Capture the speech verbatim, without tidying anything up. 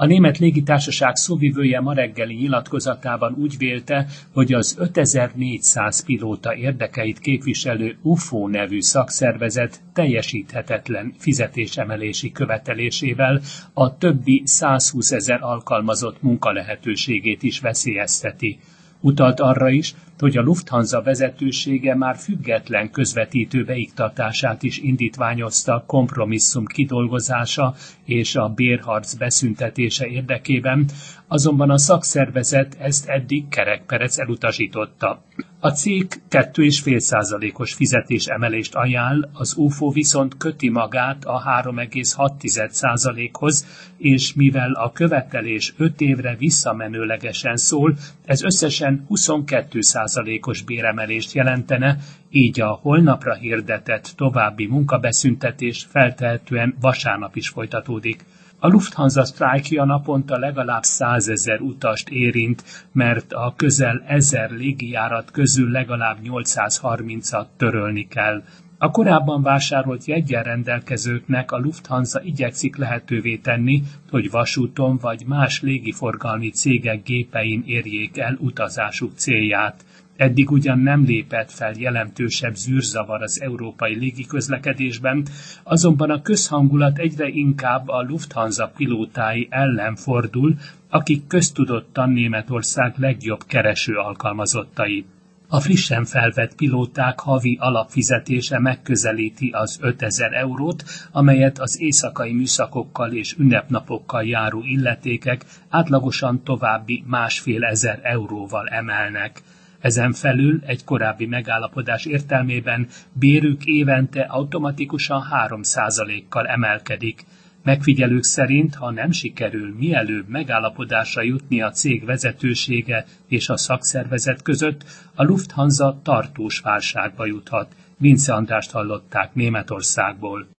A német légitársaság szóvivője ma reggeli nyilatkozatában úgy vélte, hogy az ötezer-négyszáz pilóta érdekeit képviselő u f o nevű szakszervezet teljesíthetetlen fizetésemelési követelésével a többi százhúszezer alkalmazott munkalehetőségét is veszélyezteti. Utalt arra is, hogy a Lufthansa vezetősége már független közvetítő beiktatását is indítványozta kompromisszum kidolgozása és a bérharc beszüntetése érdekében, azonban a szakszervezet ezt eddig kerekperec elutasította. A cég két egész öt százalékos fizetésemelést ajánl, az u f o viszont köti magát a három egész hat százalékhoz, és mivel a követelés öt évre visszamenőlegesen szól, ez összesen huszonkettő százalékos béremelést jelentene, így a holnapra hirdetett további munkabeszüntetés feltehetően vasárnap is folytatódik. A Lufthansa sztrájkja naponta legalább százezer utast érint, mert a közel ezer légijárat közül legalább nyolcszázharmincat törölni kell. A korábban vásárolt jeggyel rendelkezőknek a Lufthansa igyekszik lehetővé tenni, hogy vasúton vagy más légiforgalmi cégek gépein érjék el utazásuk célját. Eddig ugyan nem lépett fel jelentősebb zűrzavar az európai légiközlekedésben, azonban a közhangulat egyre inkább a Lufthansa pilótái ellen fordul, akik köztudottan Németország legjobb kereső alkalmazottai. A frissen felvett pilóták havi alapfizetése megközelíti az ötezer eurót, amelyet az éjszakai műszakokkal és ünnepnapokkal járó illetékek átlagosan további másfél ezer euróval emelnek. Ezen felül egy korábbi megállapodás értelmében bérük évente automatikusan három százalékkal emelkedik. Megfigyelők szerint, ha nem sikerül mielőbb megállapodásra jutni a cég vezetősége és a szakszervezet között, a Lufthansa tartós válságba juthat. Vince Andrást hallották Németországból.